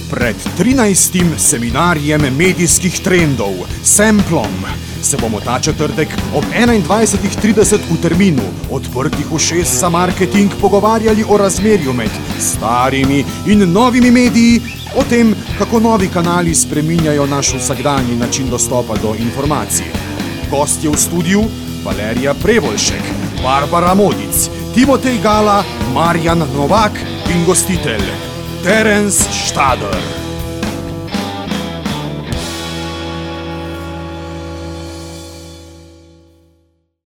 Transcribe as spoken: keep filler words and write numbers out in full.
Pred trinajstim seminarjem medijskih trendov, Samplom, se bomo ta četrtek ob enaindvajsetih trideset v terminu odprtih ušes za marketing pogovarjali o razmerju med starimi in novimi mediji, o tem, kako novi kanali spreminjajo naš vsakdanji način dostopa do informacij. Gostje v studiu Valerija Prevoljšek, Barbara Modic, Timotej Gala, Marjan Novak in gostitelj Terence Štader.